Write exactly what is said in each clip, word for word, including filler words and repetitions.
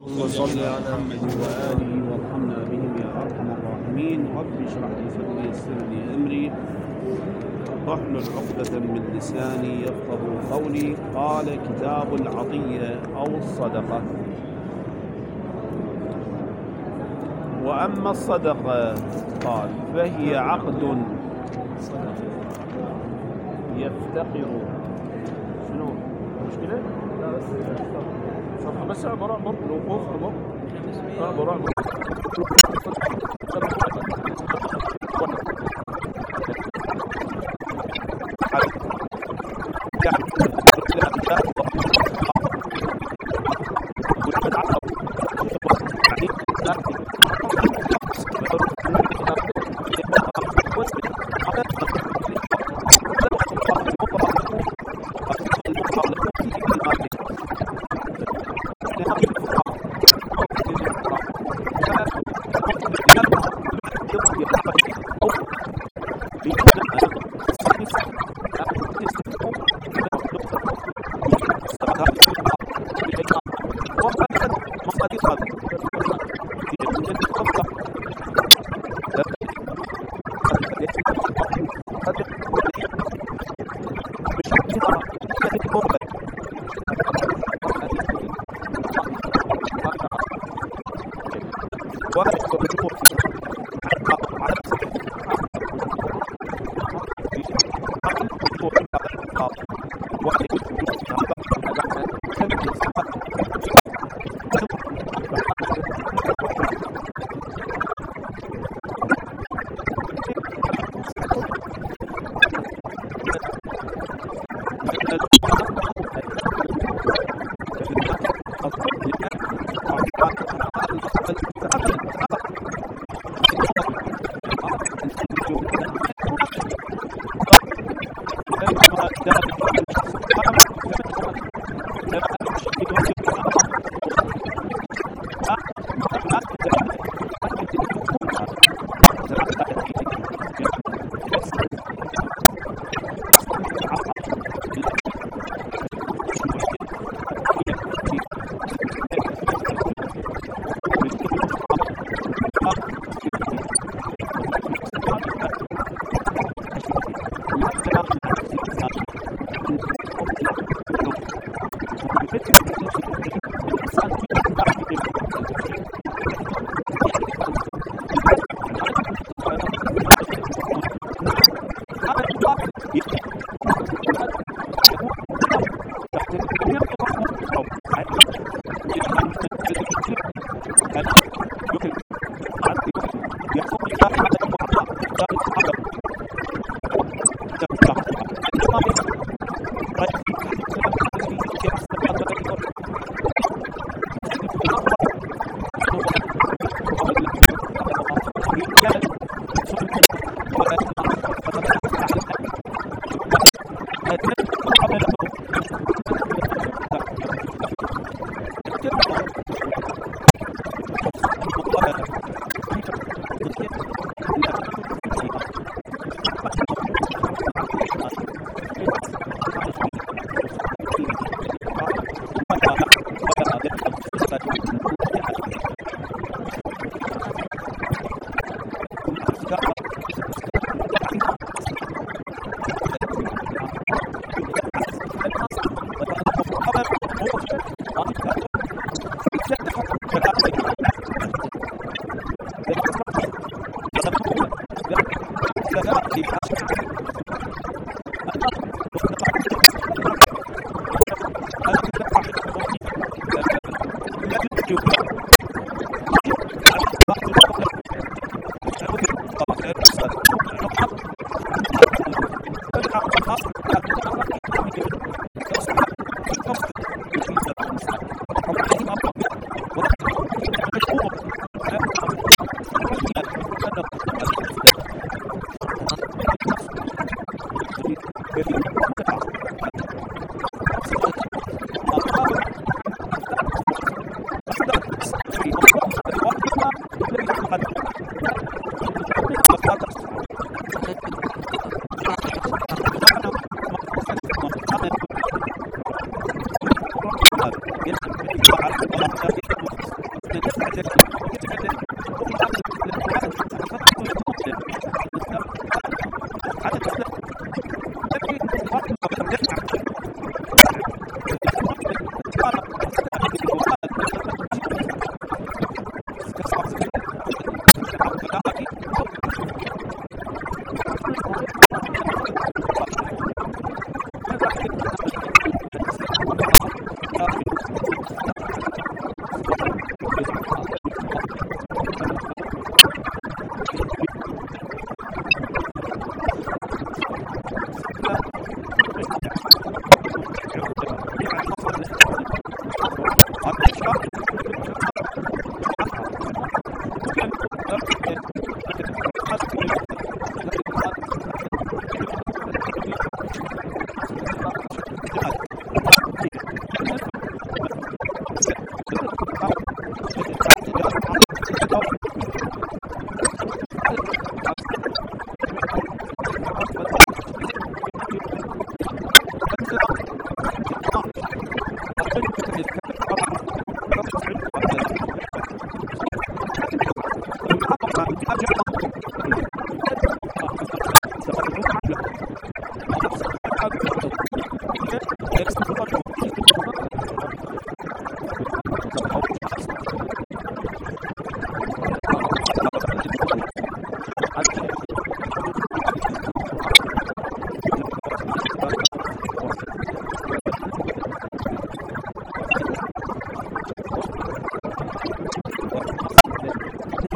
اللهم صل على محمد وآله وارحمنا بهم يا أرحم الراحمين. رب اشرح لي صدري ويسر لي أمري واحلل عقدة من لساني يفقه قولي. قال: كتاب العطية أو الصدقة. وأما الصدقة قال فهي عقد يفتقر. شنو المشكلة؟ لا بس صفحة بس عبارة عن الوقوف عبر عبارة عن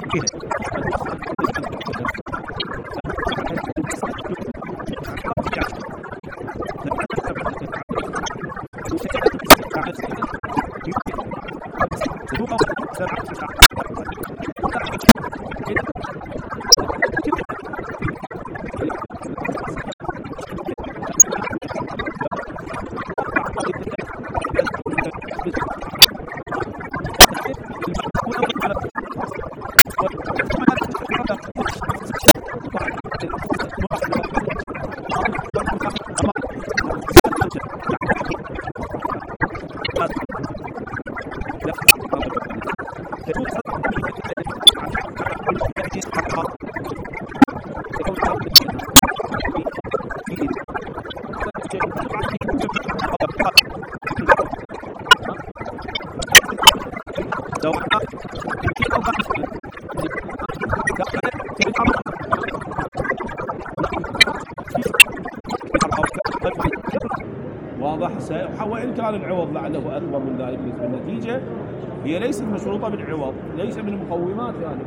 واضح. وإن كان العوض لعله أكبر من ذلك بالنسبة للنتيجة، هي ليست مشروطة بالعوض، ليس من المقومات يعني.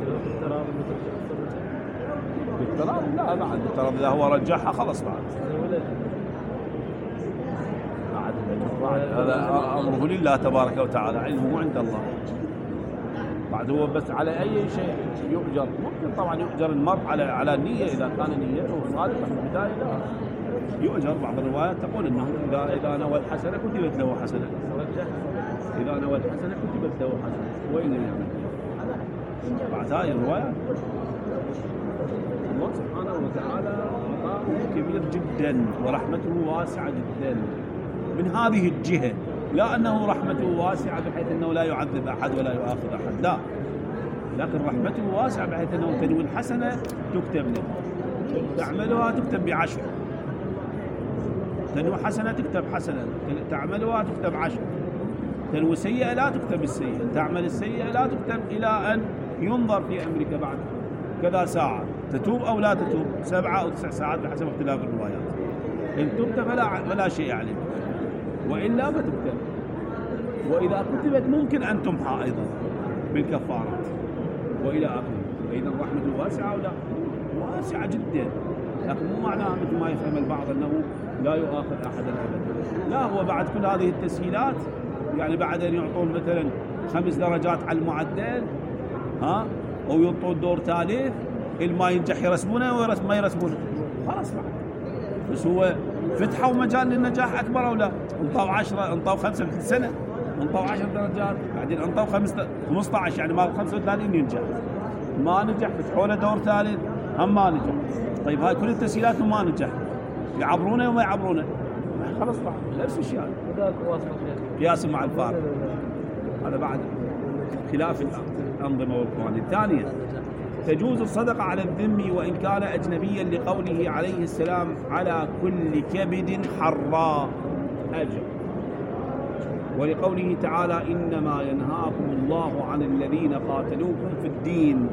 بالتراضي لا، بعد التراضي إذا هو رجحها خلص بعد بعد هذا أمره لله تبارك وتعالى، علمه عند الله. بعد هو بس على أي شيء يؤجر، ممكن طبعا يؤجر المرء على على النية إذا كان نيته صادقة في البداية، لا يؤجر. بعض الروايات تقول انه اذا اذا نوى الحسنه كتبت له حسنه، اذا نوى الحسنه كتبت له حسنه وان لم يعمل. بعد هاي الروايات الله سبحانه وتعالى عطاؤه كبير جدا ورحمته واسعه جدا من هذه الجهه، لا انه رحمته واسعه بحيث انه لا يعذب احد ولا يؤاخذ احد، لا، لكن رحمته واسعه بحيث انه تنوي الحسنه تكتب له، تعملها تكتب بعشر، تنوي حسنة تكتب حسنة، تعملها تكتب عشر، تنوي سيئة لا تكتب السيئة، تعمل السيئة لا تكتب إلى أن ينظر في أمرك بعد كذا ساعة، تتوب أو لا تتوب، سبعة أو تسع ساعات بحسب اختلاف الروايات. إن تبت فلا فلا شيء عليك، وإلا فتكتب، وإذا كتبت ممكن أن تمحى أيضا بالكفارات وإلى آخره. فإذا رحمته واسعة ولا واسعة جدا، لكن مو معناها مثل ما يفهم البعض أنه لا يؤاخذ أحدا أبدا، لا، هو بعد كل هذه التسهيلات يعني بعد أن يعطون مثلا خمس درجات على المعدل، ها، أو يعطون دور ثالث، اللي ما ينجح يرسمونه وما يرسمونه، خلاص بعد. بس هو فتحوا مجال للنجاح أكبر أو لا؟ انطوا عشرة، انطوا خمسة في السنة، انطوا عشر درجات، بعدين انطوا خمسة خمسة عشر، يعني ما خمسة وثلاثين ينجح، ما نجح فتحوا له دور ثالث هم ما نجح. طيب هاي كل التسهيلات وما نجح، يعبرونه وما يعبرونه، خلاص بعد نفس الشيء هذا قياس مع الفارق. هذا بعد خلاف الأنظمة والقوانين. ثانيا، تجوز الصدقة على الذمي وإن كان أجنبيا لقوله عليه السلام على كل كبد حراء أجر، ولقوله تعالى إنما ينهاكم الله عن الذين قاتلوكم في الدين،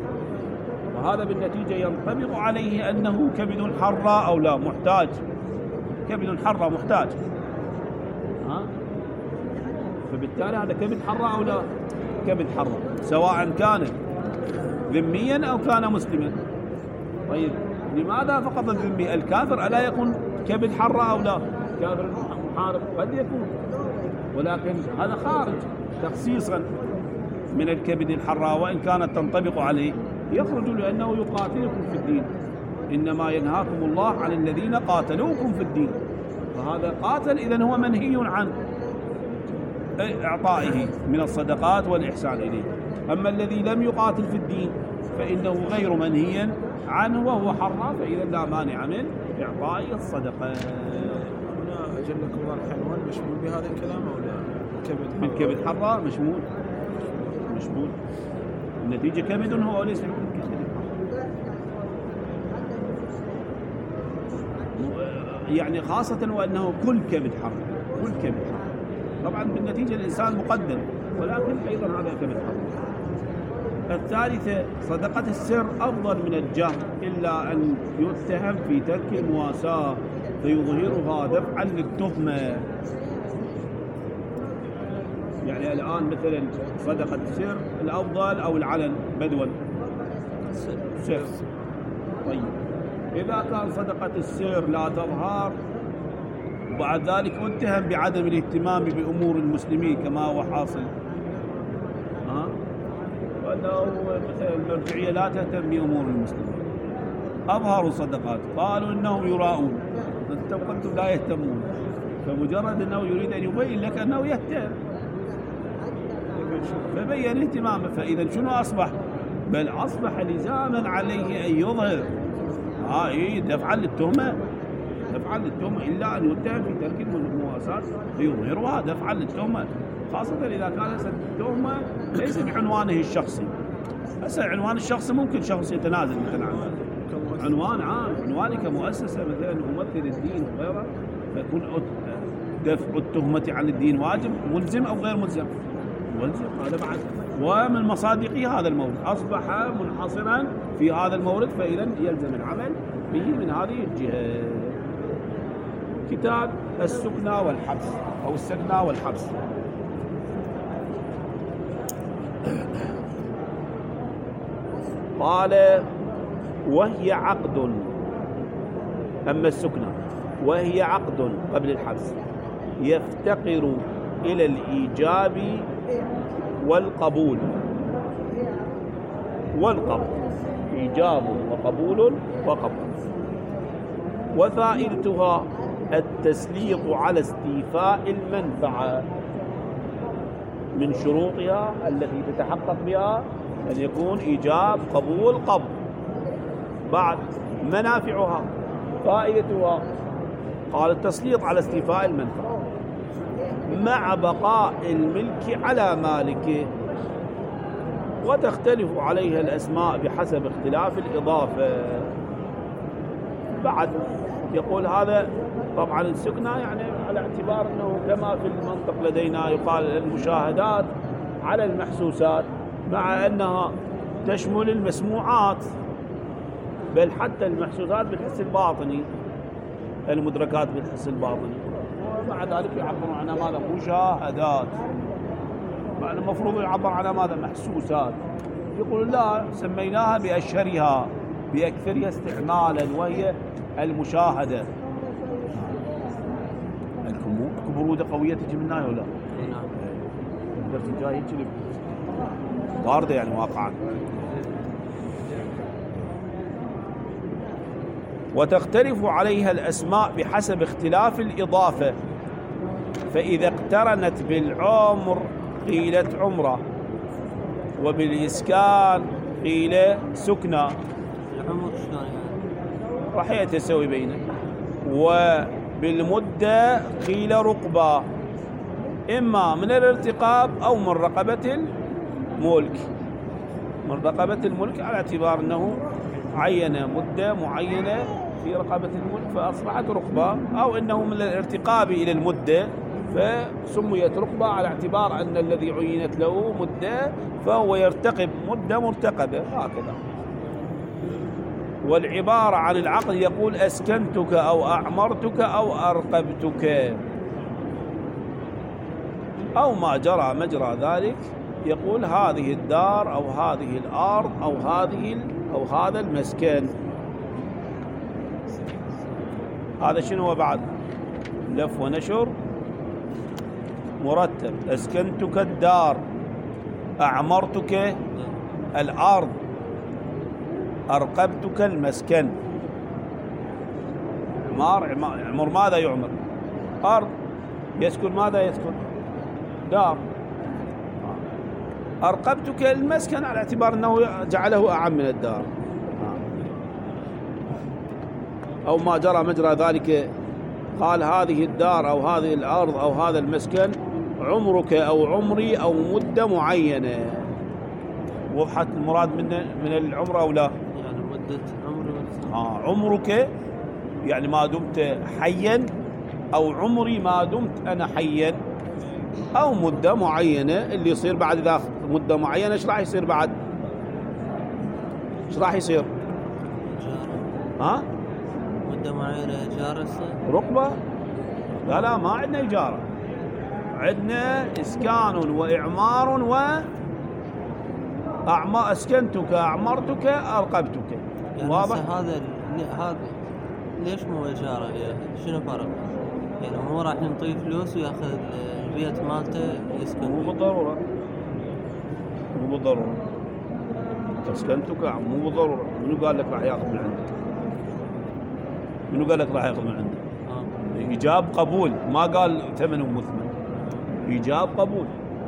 وهذا بالنتيجة ينطبق عليه أنه كبد حراء أو لا، محتاج، كبد حراء محتاج، ها؟ فبالتالي هذا كبد حراء أو لا؟ كبد حراء، سواء كان ذميا أو كان مسلما. طيب لماذا فقط الذمي؟ الكافر ألا يكون كبد حراء أو لا؟ كافر محارب قد يكون، ولكن هذا خارج تخصيصا من الكبد الحراء، وإن كانت تنطبق عليه يخرج لأنه يقاتلكم في الدين، إنما ينهاكم الله عن الذين قاتلوكم في الدين، فهذا قاتل إذن هو منهي عن إعطائه من الصدقات والإحسان إليه. أما الذي لم يقاتل في الدين فإنه غير منهي عنه وهو حراء، فإذا لا مانع من إعطاء الصدقة. هنا أجلكم الله الحيوان مشمول بهذا الكلام أو لا؟ كبد من كبد حراء مشمول، مشمول، النتيجة كبد هو وليس كبد، يعني خاصة وأنه كل كبد حراء، كل كبد حراء. طبعا بالنتيجة الإنسان مقدم، ولكن أيضا هذا كبد حراء. الثالثة، صدقة السر أفضل من الجهر، إلا أن يتهم في ترك المواساة فيظهرها دفعا للتهمة. يعني الآن مثلا صدقة السر الأفضل أو العلن بدوا، سر. طيب إذا كان صدقة السر لا تظهر وبعد ذلك اتهم بعدم الاهتمام بأمور المسلمين كما هو حاصل، ها؟ وأنه مثل المرجعية لا تهتم بأمور المسلمين، أظهروا صدقات قالوا إنهم يراؤون، أنتم قلتم لا يهتمون، فمجرد أنه يريد أن يبين لك أنه يهتم فبين اهتمامه. فإذا شنو أصبح؟ بل أصبح لزاما عليه أن يظهر، ها إيه دفعا للتهمة، دفعا للتهمة، إلا أن يتهم في ترك المواساة فيظهرها دفعا للتهمة، خاصة إذا كانت التهمة ليس بعنوانه الشخصي. هسه عنوان الشخصي ممكن شخص يتنازل مثلا عنه، عنوان عام، عنواني كمؤسسة مثلا ممثل الدين وغيره، فيكون دفع التهمة عن الدين واجب ملزم أو غير ملزم؟ ملزم. هذا بعد ومن مصادقه هذا المورد أصبح منحصرا في هذا المورد، فإذا يلزم العمل به من هذه الجهة. كتاب السكنى والحبس أو السكنى والحبس. قال وهي عقد، أما السكنى وهي عقد قبل الحبس يفتقر إلى الإيجاب والقبول والقبول، إيجاب وقبول وقبول. وفائدتها التسليط على استيفاء المنفعة، من شروطها التي تتحقق بها أن يكون إيجاب قبول قبض. بعد منافعها فائدتها قال التسليط على استيفاء المنفعة مع بقاء الملك على مالكه، وتختلف عليها الأسماء بحسب اختلاف الإضافة. بعد يقول هذا طبعا السكنى يعني على اعتبار أنه كما في المنطق لدينا يقال المشاهدات على المحسوسات، مع أنها تشمل المسموعات بل حتى المحسوسات بالحس الباطني، المدركات بالحس الباطني، ومع ذلك يعبر عنها ماذا؟ مشاهدات. مع المفروض يعبر عنها ماذا؟ محسوسات. يقول لا، سميناها بأشهرها بأكثرها استعمالا وهي المشاهدة. البرودة قوية تجي منها ولا؟ نعم. الدرس الجاي يجي واردة يعني واقعا. وتختلف عليها الأسماء بحسب اختلاف الإضافة، فإذا اقترنت بالعمر قيلت عمرة، وبالإسكان قيل سكنى. العمر شلون يعني؟ راح يتساوي بينه. وبالمدة قيل رقبة، إما من الارتقاب أو من رقبة الملك. من رقبة الملك على اعتبار أنه عين مدة معينة في رقبة الملك فأصبحت رقبة، أو أنه من الارتقاب إلى المدة فسميت رقبة على اعتبار أن الذي عينت له مدة فهو يرتقب مدة مرتقبة هكذا. والعبارة عن العقد يقول أسكنتك أو أعمرتك أو أرقبتك، أو ما جرى مجرى ذلك، يقول هذه الدار أو هذه الأرض أو هذه أو هذا المسكن. هذا شنو هو بعد؟ لف ونشر مرتب. أسكنتك الدار، أعمرتك الأرض، أرقبتك المسكن. عمار عمر ماذا يعمر؟ أرض. يسكن ماذا يسكن؟ دار. أرقبتك المسكن على اعتبار أنه جعله أعم من الدار. أو ما جرى مجرى ذلك، قال هذه الدار أو هذه الأرض أو هذا المسكن عمرك أو عمري أو مدة معينة. وضحت المراد من من العمر أو لا؟ يعني مدة عمري. آه عمرك يعني ما دمت حيا، أو عمري ما دمت أنا حيا، أو مدة معينة اللي يصير بعد ذا مدة معينة. إيش راح يصير بعد؟ إيش راح يصير؟ ها؟ مدة معينة إيجار يصير؟ رقبة؟ لا لا، ما عندنا إيجار، عندنا إسكان وإعمار أعمى أسكنتك، أعمرتك، أرقبتك. يعني واضح؟ هذا ال- هذا ليش مو إجارة؟ يعني شنو فرق؟ يعني مو راح نعطيه فلوس وياخذ البيت مالته يسكن مو فيه. بالضرورة، مو بالضرورة. أسكنتك مو بالضرورة. منو قال لك راح ياخذ من عندك؟ منو قال لك راح ياخذ من عندك؟ آه. إيجاب قبول، ما قال ثمن ومثمن. إيجاب قبول.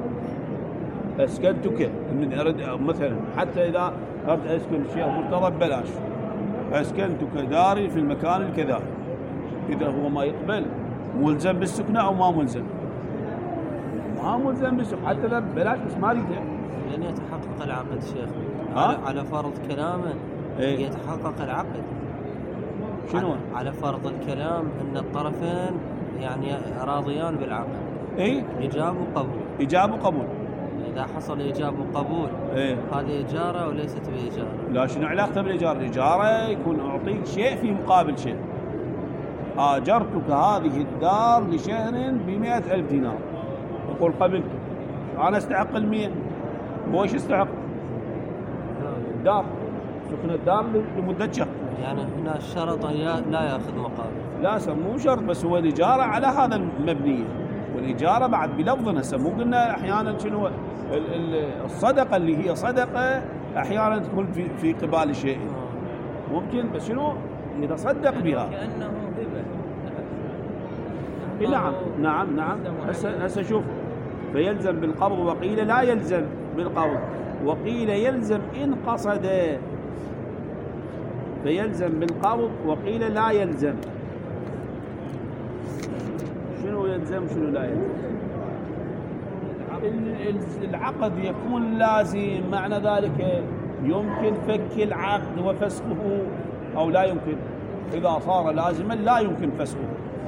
أسكنتك من أرد مثلا، حتى إذا أردت أسكن الشيخ مرتضى ببلاش، أسكنتك داري في المكان الكذا، إذا هو ما يقبل ملزم بالسكنة أو ما ملزم؟ ما ملزم بالسكنة، حتى إذا ببلاش بس ما ريده. لأن يتحقق العقد شيخ. ها؟ على, على فرض كلامه إيه؟ يتحقق العقد. شنو؟ على, على فرض الكلام أن الطرفين يعني راضيان بالعقد. إيه؟ إيجاب وقبول. إيجاب وقبول. إذا حصل إيجاب وقبول إيه؟ هذه إجارة وليست بإجارة. لا، شنو علاقته بالإيجار؟ الإجارة يكون أعطيك شيء في مقابل شيء. آجرتك هذه الدار لشهر بمئة ألف دينار، يقول قبلت، أنا استحق المئة، هو إيش استحق؟ الدار، سكن الدار لمدة شهر. يعني هنا الشرط أن يا- لا يأخذ مقابل. لا سم مو شرط، بس هو الإجارة على هذا المبنية، والإجارة بعد بلفظنا. سم مو قلنا أحيانا شنو ال- ال- الصدقة اللي هي صدقة أحيانا تكون في في قبال شيء ممكن، بس شنو يتصدق بها. كأنه هبة. إيه نعم نعم نعم. هسه هسه شوف، فيلزم بالقبض وقيل لا يلزم بالقبض، وقيل يلزم إن قصد. فيلزم بالقبض وقيل لا يلزم. شنو يلزم شنو لا يلزم؟ ال- العقد يكون لازم، معنى ذلك يمكن فك العقد وفسخه أو لا يمكن. إذا صار لازما لا يمكن فسخه.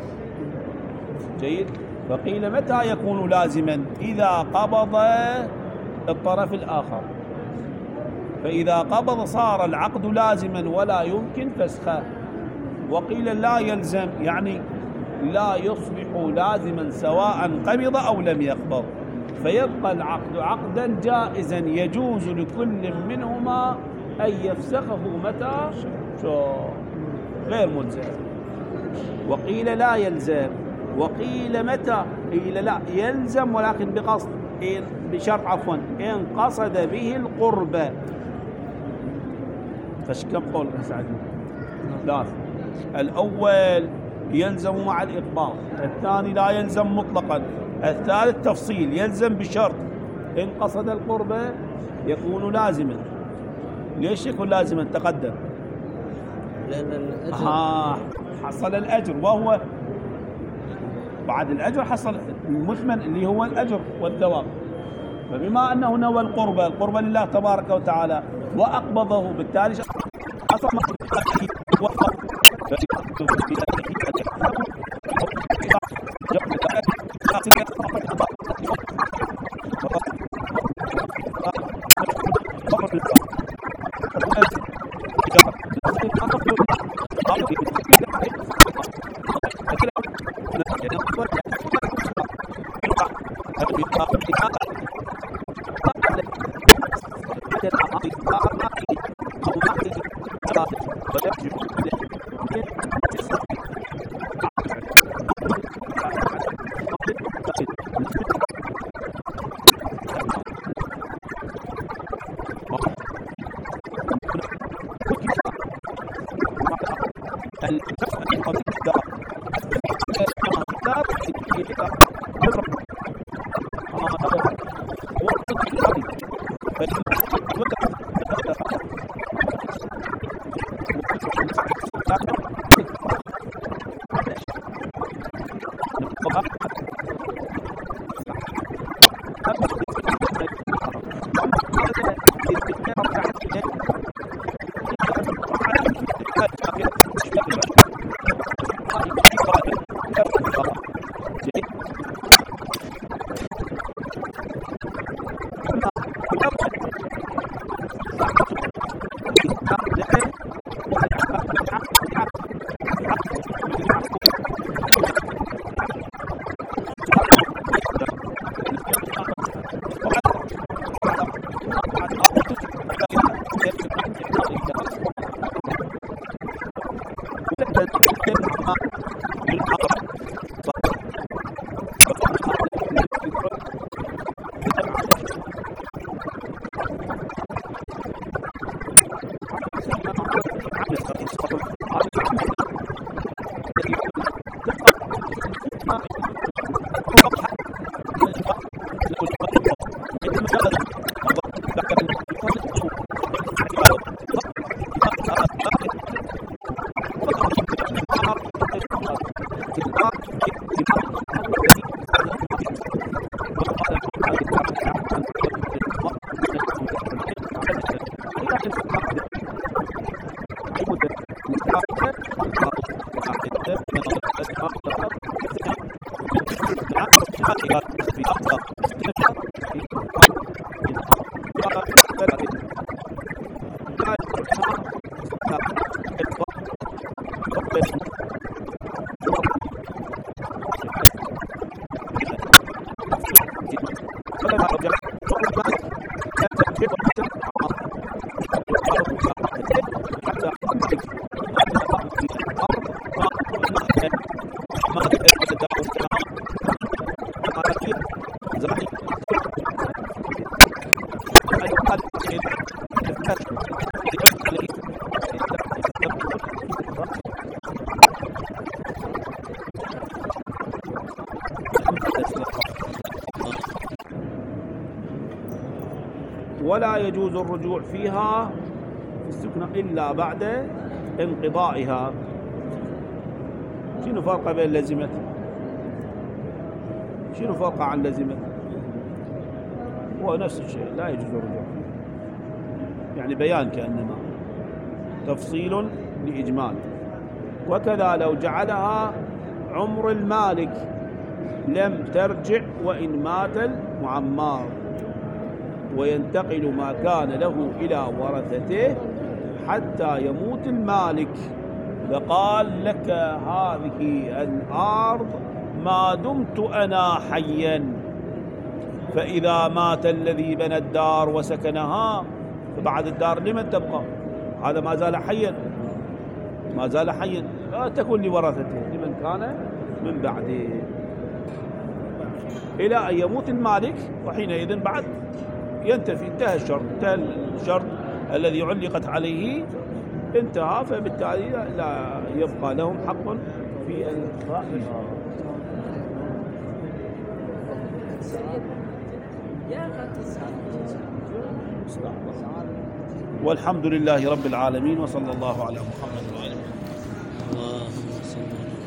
جيد. فقيل متى يكون لازما؟ إذا قبض الطرف الآخر، فإذا قبض صار العقد لازما ولا يمكن فسخه. وقيل لا يلزم، يعني لا يصبح لازما سواء قبض أو لم يقبض، فيبقى العقد عقدا جائزا يجوز لكل منهما أن يفسخه متى شاء، غير ملزم. وقيل لا يلزم، وقيل متى؟ قيل لا يلزم ولكن بقصد، إن بشرط عفوا إن قصد به القربة. فش كم قول سعدنا؟ ثلاث. الأول يلزم مع الإقباض، الثاني لا يلزم مطلقا، الثالث تفصيل يلزم بشرط إن قصد القربة يكون لازما. ليش يكون لازما؟ تقدم. لأن الأجر آه حصل الأجر، وهو بعد الأجر حصل المثمن اللي هو الأجر والثواب. فبما أنه نوى القربة، القربة لله تبارك وتعالى، وأقبضه، بالتالي حصل ولا يجوز الرجوع فيها في السكنة إلا بعد انقضائها. شنو فرق بين لزمت؟ شنو فرق عن لزمت؟ هو نفس الشيء، لا يجوز الرجوع، يعني بيان كأنما تفصيل لإجمال. وكذا لو جعلها عمر المالك لم ترجع وإن مات المعمار، وينتقل ما كان له إلى ورثته حتى يموت المالك. فقال لك هذه الأرض ما دمت أنا حيا، فإذا مات الذي بنى الدار وسكنها فبعد الدار لمن تبقى؟ هذا ما زال حيا، ما زال حيا، لا تكون لورثته لمن كان من بعده إلى أن يموت المالك، وحينئذ بعد ينتفي، انتهى الشرط، انتهى الشرط الذي علقت عليه انتهى، فبالتالي لا يبقى لهم حق في الإنفاق. والحمد لله رب العالمين، وصلى الله على محمد وآله.